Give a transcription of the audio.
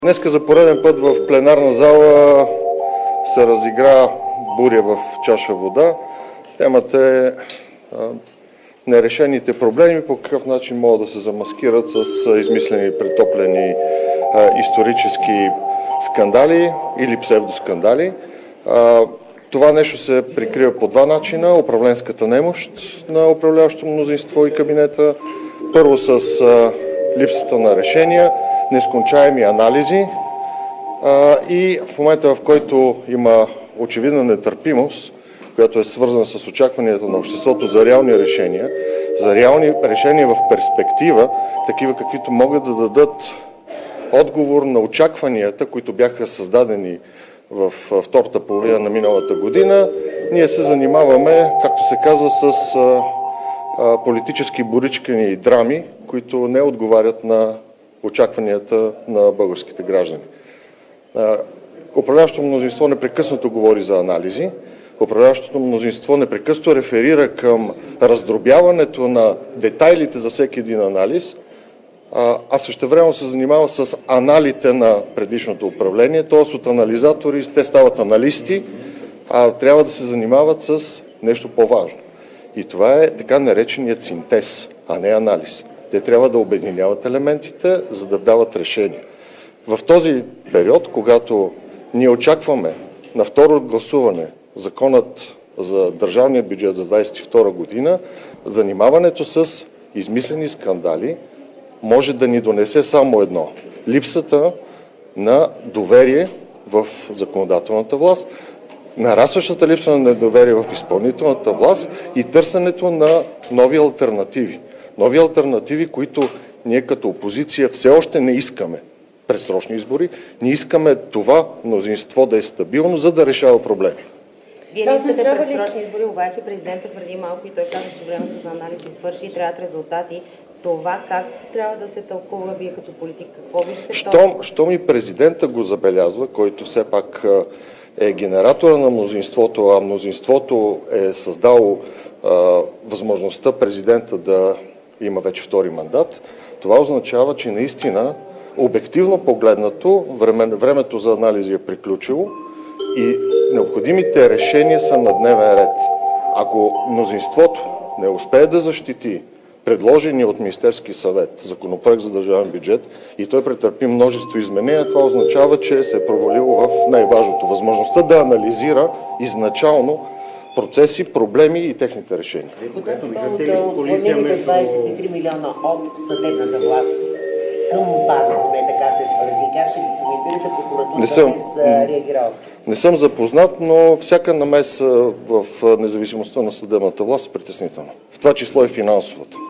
Днеска за пореден път в пленарна зала се разигра буря в чаша вода. Темата е нерешените проблеми, по какъв начин могат да се замаскират с измислени и претоплени исторически скандали или псевдоскандали. Това нещо се прикрива по два начина. Управленската немощ на управляващото мнозинство и кабинета. Първо с липсата на решения, нескончаеми анализи и в момента, в който има очевидна нетърпимост, която е свързана с очакванията на обществото за реални решения в перспектива, такива каквито могат да дадат отговор на очакванията, които бяха създадени в втората половина на миналата година, ние се занимаваме, както се казва, с политически боричкани и драми, които не отговарят на очакванията на българските граждани. Управляващото мнозинство непрекъснато говори за анализи. Управляващото мнозинство непрекъснато реферира към раздробяването на детайлите за всеки един анализ, а същевременно се занимава с аналите на предишното управление, т.е. от анализатори те стават аналисти, а трябва да се занимават с нещо по-важно. И това е така нареченият синтез, а не анализ. Те трябва да обединяват елементите, за да дават решения. В този период, когато ние очакваме на второ гласуване законът за държавния бюджет за 2022 година, занимаването с измислени скандали може да ни донесе само едно – липсата на доверие в законодателната власт, нарастващата липса на недоверие в изпълнителната власт и търсенето на нови алтернативи. Нови алтернативи, които ние като опозиция все още не искаме. Предсрочни избори, не искаме това мнозинство да е стабилно, за да решава проблеми. Вие не искате предсрочни избори, обаче президентът преди малко и той каза, че времето за анализ се свърши и трябват резултати. Това как трябва да се тълкува вие като политик? Какво виждате? Щом и президента го забелязва, който все пак е генератора на мнозинството, а мнозинството е създало възможността президента да има вече втори мандат, това означава, че наистина обективно погледнато времето за анализи е приключило и необходимите решения са на дневен ред. Ако мнозинството не успее да защити предложения от Министерски съвет законопроект за държавен бюджет и той претърпи множество изменения, това означава, че се е провалило в най-важното – възможността да анализира изначално процеси, проблеми и техните решения. Отклонените 23 милиона от съдебната власт към база, така се твърди. Как ще ги коментирате? Прокуратурата днес реагирала? Не съм запознат, но всяка намеса в независимостта на съдебната власт е притеснителна. В това число и финансовата.